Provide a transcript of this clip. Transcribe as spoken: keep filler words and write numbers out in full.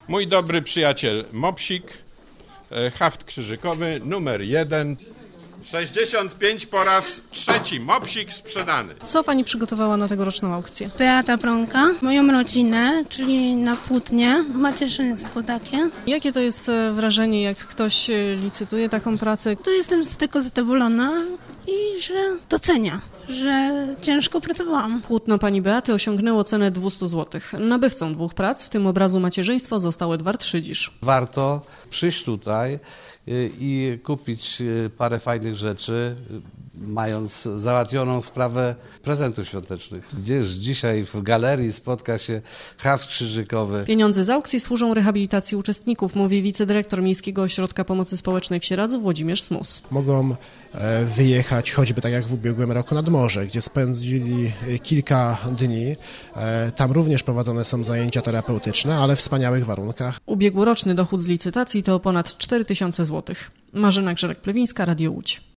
Mój dobry przyjaciel Mopsik, haft krzyżykowy numer jeden. sześćdziesiąt pięć po raz trzeci. Mopsik sprzedany. Co pani przygotowała na tegoroczną aukcję? Beata Bronka, moją rodzinę, czyli na płótnie, macierzyństwo takie. Jakie to jest wrażenie, jak ktoś licytuje taką pracę? To jestem z tego zadowolona i że docenia, że ciężko pracowałam. Płótno pani Beaty osiągnęło cenę dwieście złotych. Nabywcą dwóch prac, w tym obrazu macierzyństwa, został Edward Szydzisz. Warto przyjść tutaj i kupić parę fajnych rzeczy, mając załatwioną sprawę prezentów świątecznych. Gdzież dzisiaj w galerii spotka się haft krzyżykowy. Pieniądze z aukcji służą rehabilitacji uczestników, mówi wicedyrektor Miejskiego Ośrodka Pomocy Społecznej w Sieradzu Włodzimierz Smus. Mogą wyjechać choćby tak jak w ubiegłym roku nad morze, gdzie spędzili kilka dni. Tam również prowadzone są zajęcia terapeutyczne, ale w wspaniałych warunkach. Ubiegłoroczny dochód z licytacji to ponad cztery tysiące złotych. Marzena Grzerek-Plewińska, Radio Łódź.